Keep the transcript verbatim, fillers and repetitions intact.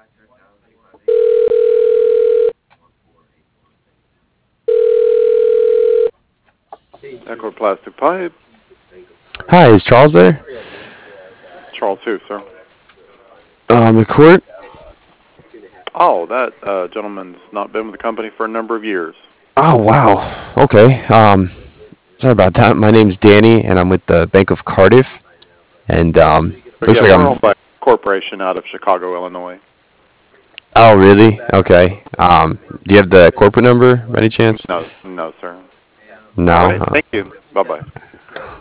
Echo Plastic Pipe. Hi, is Charles there? Charles who, sir? Um, McCourt? Oh, that uh, gentleman's not been with the company for a number of years. Oh, wow. Okay. Um, sorry about that. My name's Danny, and I'm with the Bank of Cardiff. And um, But looks yeah, like we're I'm. owned by a corporation out of Chicago, Illinois. Oh, really? Okay. Um, do you have the corporate number, by any chance? No, no, sir. All No. right. Uh, Thank you. Bye bye.